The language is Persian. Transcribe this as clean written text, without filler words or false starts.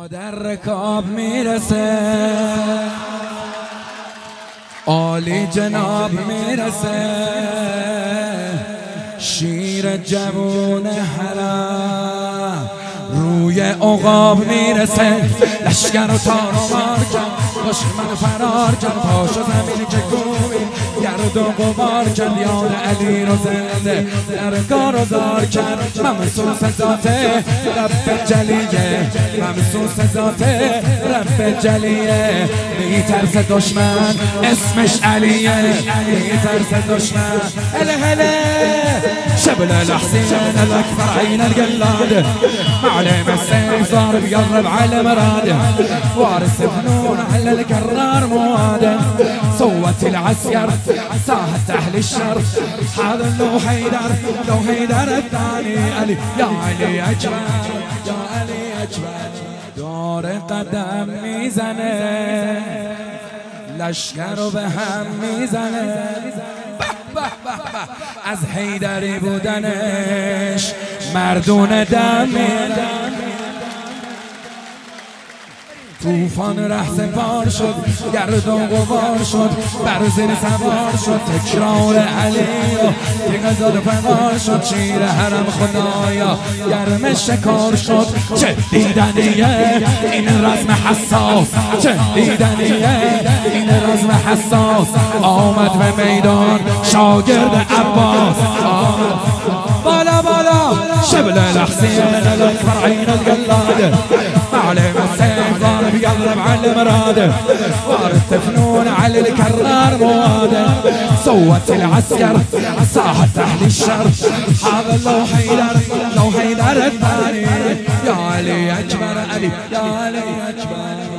در رکاب میرسه، عالی جناب میرسه، شیر جوون حرم روی عقاب میرسه. لشکر و تار و مار کرد، دشمن فرار کرد، پاشو زمین که گومی گرد و غبار کرد. یاد علی رو زنده در کار زار کرد. ممسوس ذاته رب جلیه، ممسوس ذاته رب جلیه. میترس دشمن اسمش علیه، میترس دشمن. هله هله شبل الحسين الاكبر عين القلاد، معلم السيف صار بيقرب على مراده، وارث فنون على الكرار مواده. صوت العسكر ساحة اهل الشر، هذا لو حيدر، لو حيدر الثاني علي. يا علي اجمل، يا علي اجمل. دور قدم میزنه، لشکر رو به هم میزنه. از حیدری بودنش مردون دم میدن. طوفان رهسپار شد، گرد و غبار شد، بر زیر سوار شد. تکرار علی رو دیگه زاد فقار شد. شیر حرم خدایا گرم شکار شد. چه دیدنیه این رزم حساس، چه دیدنیه این رزم حساس. آمد به میدان شاگرد عباس، آمد بالا بالا شبل الحسين الاكبر عين القلاد، معلم السيف ضارب يضرب على مراده، وارث فنون على الكرار مواده. صوت العسكر ساحة اهل الشر، هذا لو حيدر، لو حيدر الثاني. يا علي اجمل علي، يا علي اجمل.